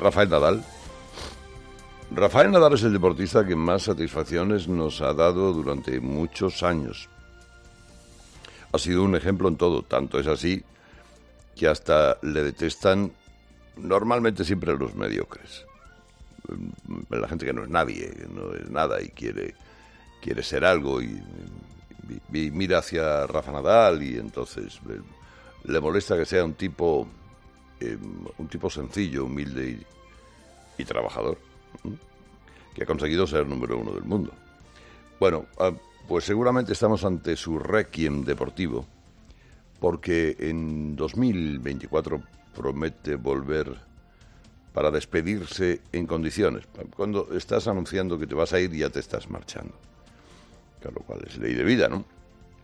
Rafael Nadal. Rafael Nadal es el deportista que más satisfacciones nos ha dado durante muchos años. Ha sido un ejemplo en todo, tanto es así que hasta le detestan normalmente siempre los mediocres. La gente que no es nadie, que no es nada y quiere ser algo y mira hacia Rafa Nadal y entonces le molesta que sea un tipo sencillo, humilde y trabajador, que ha conseguido ser número 1 del mundo. Bueno, pues seguramente estamos ante su requiem deportivo, porque en 2024 promete volver para despedirse en condiciones. Cuando estás anunciando que te vas a ir, ya te estás marchando. Claro, lo cual es ley de vida, ¿no?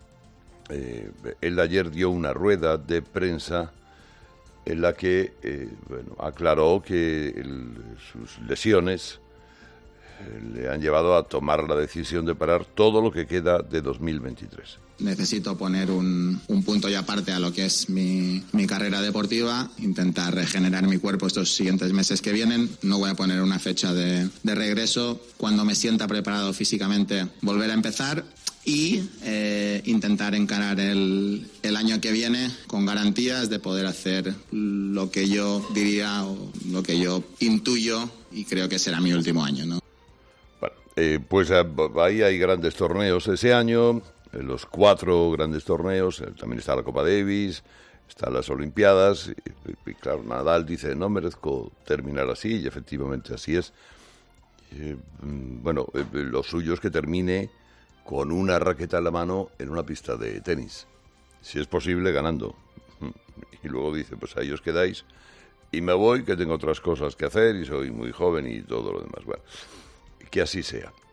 Él ayer dio una rueda de prensa en la que aclaró que sus lesiones le han llevado a tomar la decisión de parar todo lo que queda de 2023. Necesito poner un punto y aparte a lo que es mi carrera deportiva, intentar regenerar mi cuerpo estos siguientes meses que vienen. No voy a poner una fecha de regreso. Cuando me sienta preparado físicamente, volver a empezar y intentar encarar el año que viene con garantías de poder hacer lo que yo diría o lo que yo intuyo y creo que será mi último año, ¿no? Bueno, pues ahí hay grandes torneos ese año. Los 4 grandes torneos, también está la Copa Davis, están las Olimpiadas, y claro, Nadal dice, no merezco terminar así, y efectivamente así es. Lo suyo es que termine con una raqueta en la mano en una pista de tenis, si es posible ganando. Y luego dice, pues ahí os quedáis, y me voy, que tengo otras cosas que hacer, y soy muy joven y todo lo demás. Bueno, que así sea.